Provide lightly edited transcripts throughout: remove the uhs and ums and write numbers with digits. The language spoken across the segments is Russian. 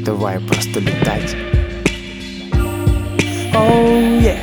Давай просто летать. Oh, yeah.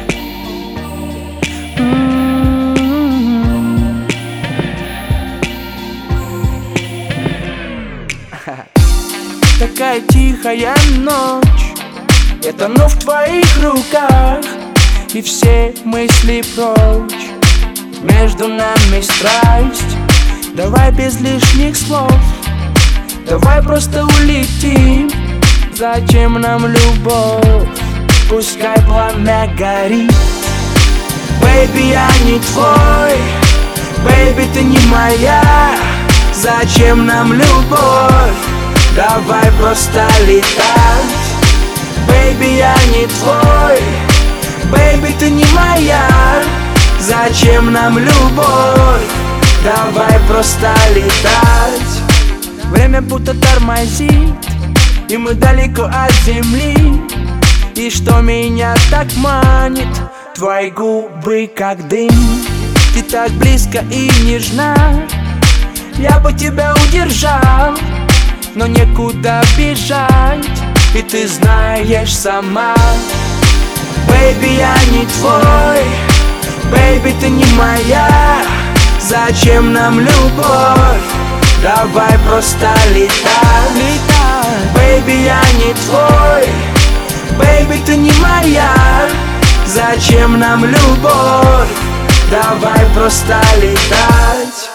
Такая тихая ночь, я тону в твоих руках, и все мысли прочь. Между нами страсть, давай без лишних слов, давай просто улетим. Зачем нам любовь? Пускай пламя горит. Бэйби, я не твой, бэйби, ты не моя. Зачем нам любовь? Давай просто летать. Бэйби, я не твой, бэйби, ты не моя. Зачем нам любовь? Давай просто летать. Время будто тормозит, и мы далеко от земли. И что меня так манит? Твои губы как дым. Ты так близко и нежна. Я бы тебя удержал, но некуда бежать, и ты знаешь сама. Бэйби, я не твой, бэйби, ты не моя. Зачем нам любовь? Давай просто летать. Бэйби, я не твой, бэйби, ты не моя. Зачем нам любовь? Давай просто летать.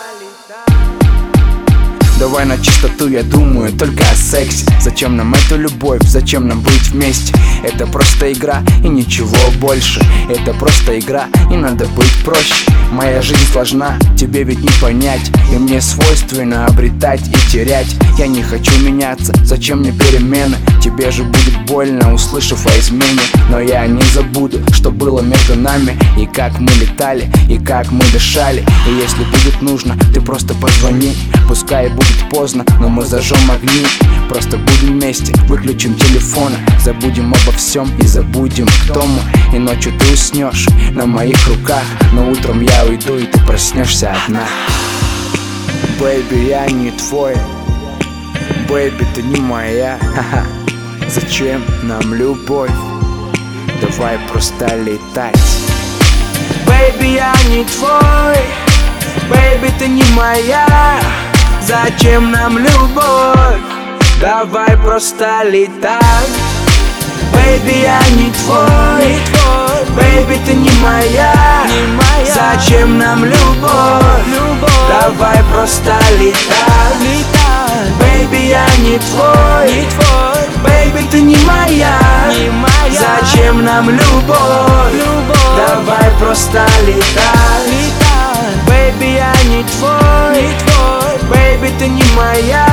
Давай на чистоту, я думаю только о сексе. Зачем нам эту любовь, зачем нам быть вместе? Это просто игра и ничего больше. Это просто игра, и надо быть проще. Моя жизнь сложна, тебе ведь не понять. И мне свойственно обретать и терять. Я не хочу меняться, зачем мне перемены? Тебе же будет больно, услышав о измене. Но я не забуду, что было между нами. И как мы летали, и как мы дышали. И если будет нужно, ты просто позвони. Пускай будет поздно, но мы зажжем огни. Просто будем вместе, выключим телефоны. Забудем обо всем и забудем, кто мы. И ночью ты уснешь на моих руках, но утром я уйду, и ты проснешься одна. Бэйби, я не твой, бэйби, ты не моя. Зачем нам любовь? Давай просто летать. Бэйби, я не твой, бэйби, ты не моя. Зачем нам любовь? Давай просто летать. Бэйби, я не твой, бэйби, ты не моя. Зачем нам любовь? Давай просто летать. Бэйби, я не твой, бэйби, ты не моя. Зачем нам любовь? Давай просто летать. Бэйби, я не твой, бэйби, ты не моя.